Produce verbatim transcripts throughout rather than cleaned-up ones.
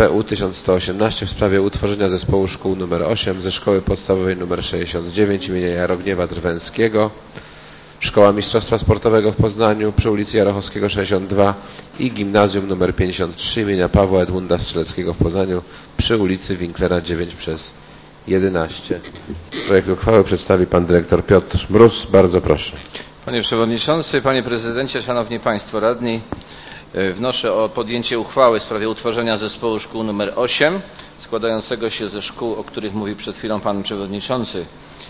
P U tysiąc sto osiemnaście w sprawie utworzenia zespołu szkół nr osiem ze Szkoły Podstawowej nr sześćdziesiąt dziewięć imienia Jarogniewa Drwęskiego, Szkoła Mistrzostwa Sportowego w Poznaniu przy ulicy Jarochowskiego sześćdziesiąt dwa i Gimnazjum nr pięćdziesiąt trzy imienia Pawła Edmunda Strzeleckiego w Poznaniu przy ulicy Winklera dziewięć przez jedenaście. Projekt uchwały przedstawi pan dyrektor Piotr Mróz. Bardzo proszę. Panie Przewodniczący, Panie Prezydencie, Szanowni Państwo Radni, wnoszę o podjęcie uchwały w sprawie utworzenia zespołu szkół nr osiem składającego się ze szkół, o których mówił przed chwilą Pan Przewodniczący.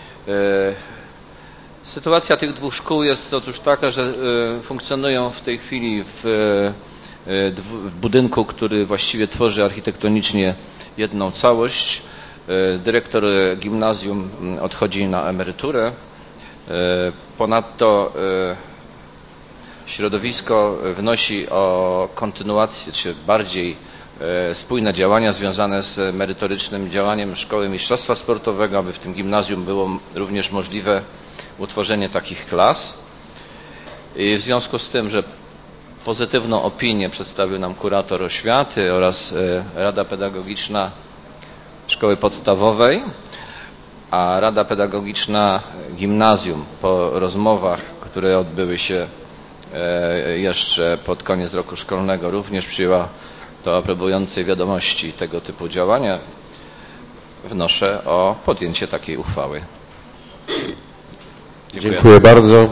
Sytuacja tych dwóch szkół jest otóż taka, że funkcjonują w tej chwili w, w budynku, który właściwie tworzy architektonicznie jedną całość. Dyrektor gimnazjum odchodzi na emeryturę. Ponadto środowisko wnosi o kontynuację, czy bardziej spójne działania związane z merytorycznym działaniem Szkoły Mistrzostwa Sportowego, aby w tym gimnazjum było również możliwe utworzenie takich klas. I w związku z tym, że pozytywną opinię przedstawił nam kurator oświaty oraz Rada Pedagogiczna Szkoły Podstawowej, a Rada Pedagogiczna Gimnazjum po rozmowach, które odbyły się jeszcze pod koniec roku szkolnego, również przyjęła do aprobującej wiadomości tego typu działania, wnoszę o podjęcie takiej uchwały. Dziękuję, Dziękuję bardzo.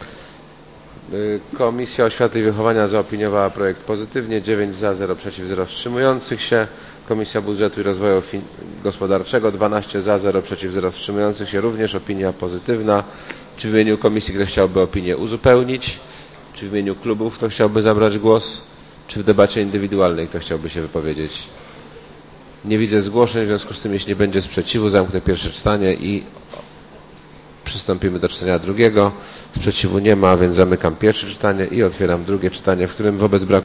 Komisja Oświaty i Wychowania zaopiniowała projekt pozytywnie. dziewięć za, zero przeciw, zero wstrzymujących się. Komisja Budżetu i Rozwoju Gospodarczego dwanaście za, zero przeciw, zero wstrzymujących się. Również opinia pozytywna. Czy w imieniu komisji ktoś chciałby opinię uzupełnić? Czy w imieniu klubów kto chciałby zabrać głos? Czy w debacie indywidualnej kto chciałby się wypowiedzieć? Nie widzę zgłoszeń, w związku z tym, jeśli nie będzie sprzeciwu, zamknę pierwsze czytanie i przystąpimy do czytania drugiego. Sprzeciwu nie ma, więc zamykam pierwsze czytanie i otwieram drugie czytanie, w którym wobec braku